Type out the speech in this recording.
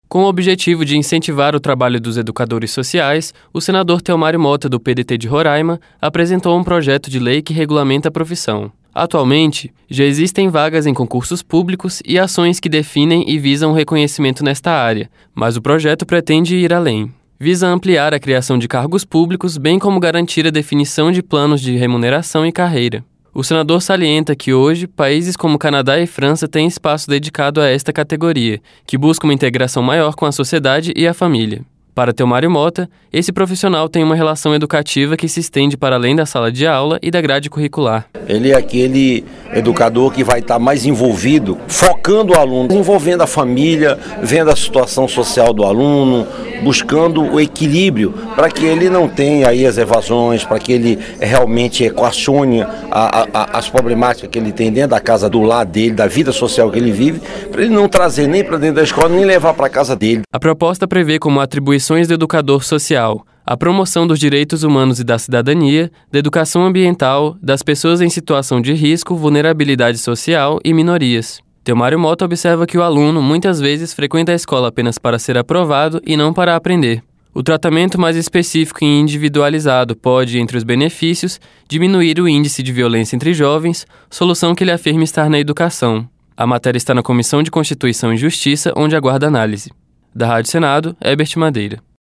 Com o objetivo de incentivar o trabalho dos educadores sociais, o senador Theomário Mota, do PDT de Roraima, apresentou um projeto de lei que regulamenta a profissão. Atualmente, já existem vagas em concursos públicos e ações que definem e visam o reconhecimento nesta área, mas o projeto pretende ir além. Visa ampliar a criação de cargos públicos, bem como garantir a definição de planos de remuneração e carreira. O senador salienta que hoje, países como Canadá e França têm espaço dedicado a esta categoria, que busca uma integração maior com a sociedade e a família. Para Theomário Mota, esse profissional tem uma relação educativa que se estende para além da sala de aula e da grade curricular. Ele é aquele educador que vai estar mais envolvido, focando o aluno, envolvendo a família, vendo a situação social do aluno, buscando o equilíbrio para que ele não tenha aí as evasões, para que ele realmente equacione as problemáticas que ele tem dentro da casa do lar dele, da vida social que ele vive, para ele não trazer nem para dentro da escola, nem levar para a casa dele. A proposta prevê como atribuições do educador social a promoção dos direitos humanos e da cidadania, da educação ambiental, das pessoas em situação de risco, vulnerabilidade social e minorias. Theomário Mota observa que o aluno muitas vezes frequenta a escola apenas para ser aprovado e não para aprender. O tratamento mais específico e individualizado pode, entre os benefícios, diminuir o índice de violência entre jovens, solução que ele afirma estar na educação. A matéria está na Comissão de Constituição e Justiça, onde aguarda análise. Da Rádio Senado, Herbert Madeira.